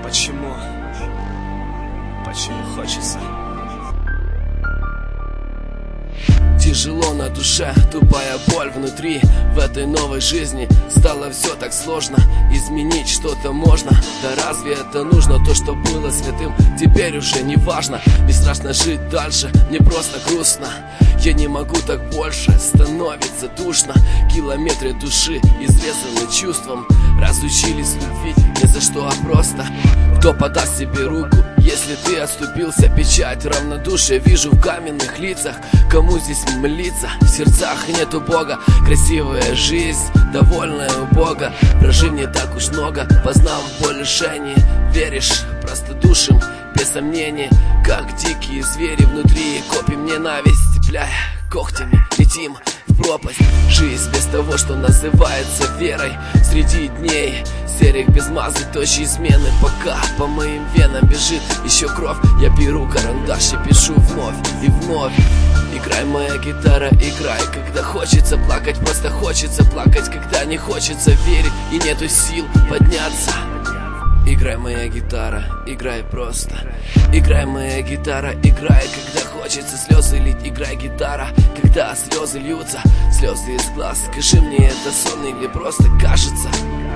Почему хочется? Тяжело на душе, тупая боль внутри. В этой новой жизни стало все так сложно. Изменить что-то можно, да разве это нужно? То, что было святым, теперь уже не важно. Не страшно жить дальше, мне просто грустно. Я не могу так больше, становится душно. Километры души изрезаны чувством. Разучились любить не за что, а просто. Кто подаст себе руку, если ты отступился? Печать равнодушия вижу в каменных лицах. Кому здесь молиться? В сердцах нету Бога. Красивая жизнь, довольная у Бога. Прожив не так уж много, познав боль лишений. Веришь простодушим, без сомнений. Как дикие звери внутри, копим ненависть, цепляя когтями, летим в пропасть. Жизнь без того, что называется верой. Среди дней серых без мазы, точки измены. Пока по моим венам бежит еще кровь, я беру карандаш и пишу вновь и вновь. Играй, моя гитара, играй, когда хочется плакать. Просто хочется плакать, когда не хочется верить и нету сил подняться. Играй, моя гитара, играй просто. Играй, моя гитара, играй, когда хочется слезы лить. Играй, гитара, когда слезы льются, слезы из глаз. Скажи мне, это сон или просто кажется?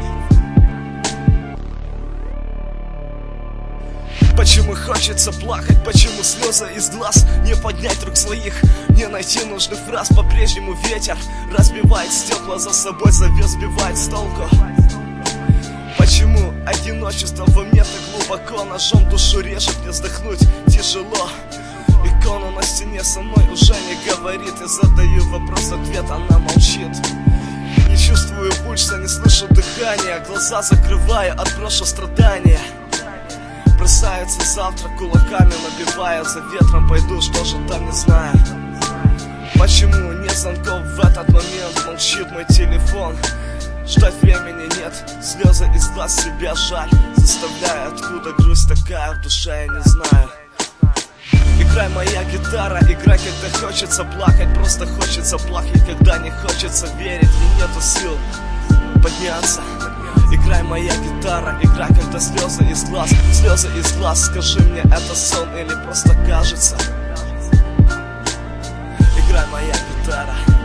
Почему хочется плакать, почему слезы из глаз? Не поднять рук своих, не найти нужных фраз. По-прежнему ветер разбивает стекла за собой, завес сбивает с толку. Почему одиночество во мне так глубоко? Ножом душу режет, мне вздохнуть тяжело. Икона на стене со мной уже не говорит. Я задаю вопрос, ответ, она молчит. Не чувствую пульса, не слышу дыхания. Глаза закрываю, отброшу страдания. Бросается завтра, кулаками набивая. За ветром пойду, что же там, не знаю. Почему нет звонков в этот момент? Молчит мой телефон. Ждать времени нет, слезы из глаз, себя жаль. Заставляя, откуда грусть такая в душе, я не знаю. Играй, моя гитара, играй, когда хочется плакать. Просто хочется плакать, когда не хочется верить и нету сил подняться. Играй, моя гитара, играй, когда слезы из глаз. Слезы из глаз, скажи мне, это сон или просто кажется? Играй, моя гитара.